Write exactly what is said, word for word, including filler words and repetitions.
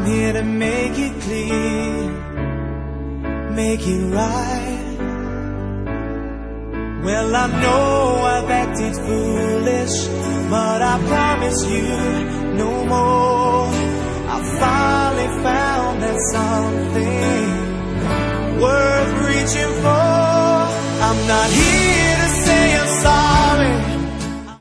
here to make it clear, make it right. Well, I know I've acted foolish, but I promise you no more. I finally found that something